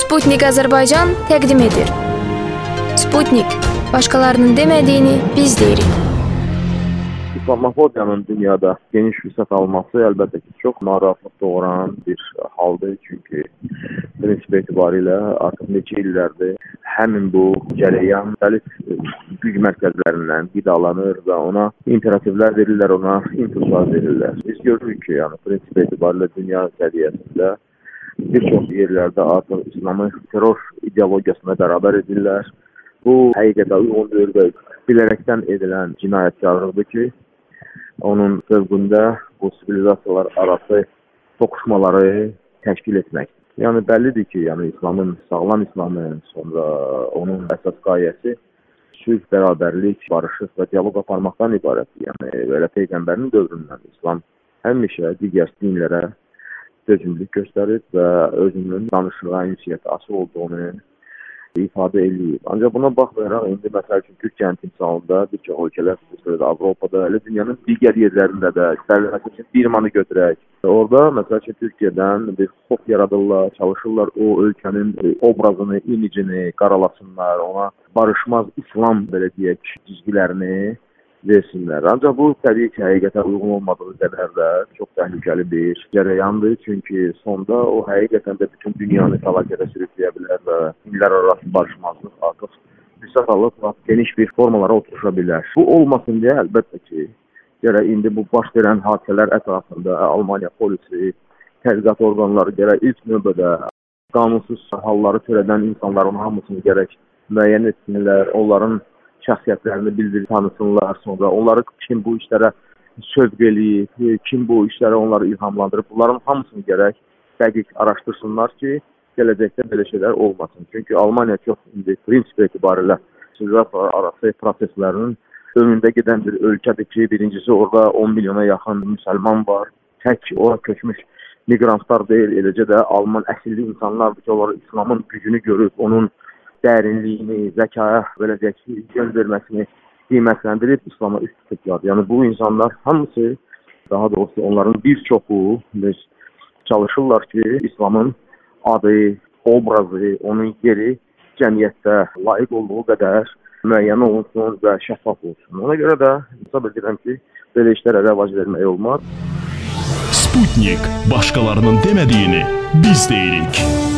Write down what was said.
Sputnik Azərbaycan təqdim edir. Sputnik, başqalarının demədiyini biz deyirik. İslamofobiyanın dünyada geniş vüsət alması əlbəttə ki, çox narahatlıq doğuran bir haldır. Çünki prinsip etibarilə artıq neçə illərdir həmin bu cərəyan müxtəlif güc mərkəzlərindən qidalanır və ona imperativlər verirlər, ona impulslar verirlər. Biz görürük ki, yəni prinsip etibarilə dünya səviyyəsində bir çox yerlərdə artıq İslamı terror ideologiyasına bərabər edirlər. Bu həqiqətə uyğun deyil və bilərəkdən edilən cinayətkarlıqdır ki, onun fövqündə bu sivilizasiyalar arası toqquşmaları təşkil etmək. Yəni bəllidir ki, yəni İslamın, sağlam İslamın, sonra onun əsas qayəsi sülh, bərabərlik, barışıq və dialoq aparmaqdan ibarətdir. Yəni belə Peyğəmbərin dövründən İslam həmişə digər dinlərə dözümlük göstərib və özünün danışığa, ünsiyyətə açıq olduğunu ifadə eləyib. Ancaq buna baxmayaraq, indi məsəl üçün Türkiyənin timsalında bir çox ölkələr, xüsusilə Avropada, elə dünyanın digər yerlərində də, məsəl üçün Birmanı götürək. Orada, məsəl üçün Türkiyədən bir xof yaradırlar, çalışırlar o ölkənin obrazını, imicini qaralasınlar, ona barışmaz İslam, belə deyək, cizgilərini versinlər. Ancaq bu, təbii ki, həqiqətə uyğun olmadığı qədər də çox təhlükəli bir cərəyandır. Çünki sonda o həqiqətən də bütün dünyanı fəlakətə sürükləyə bilər və illər arası barışmazlıq artıq vüsət alıb geniş bir formalara oturuşa bilər. Bu olmasın deyə əlbəttə ki, gərək indi bu baş verən hadisələr ətrafında Almaniya polisi, tədqiqat orqanları gərək ilk növbədə qanunsuz halları törədən insanların hamısını gərək müəyyən etsinlər, onların şəxsiyyətlərini bildirib tanısınlar, sonra onları kim bu işlərə sövq eləyib, kim bu işlərə onları ilhamlandırıb, bunların hamısını gərək dəqiq araşdırsınlar ki, gələcəkdə belə şeylər olmasın. Çünki Almaniya çox indi prinsip etibarilə sivilizasiyalar arası proseslərinin önündə gedən bir ölkədir ki, birincisi orada 10 milyona yaxın müsəlman var, tək ora köçmüş migrantlar deyil, eləcə də Alman əsilli insanlardır ki, onları İslamın gücünü görüb, onun dərinliyini, zəkaya beləcək yön verməsini qiymətləndirib İslama üst tutublar. Yəni bu insanlar hamısı, daha doğrusu onların bir çoxu çalışırlar ki, İslamın adı, obrazı, onun yeri cəmiyyətdə layiq olduğu qədər müəyyən olunsun və şəffaf olsun. Ona görə də hesab edirəm ki, belə işlərə rəvac vermək olmaz. Sputnik, başqalarının demədiyini biz deyirik.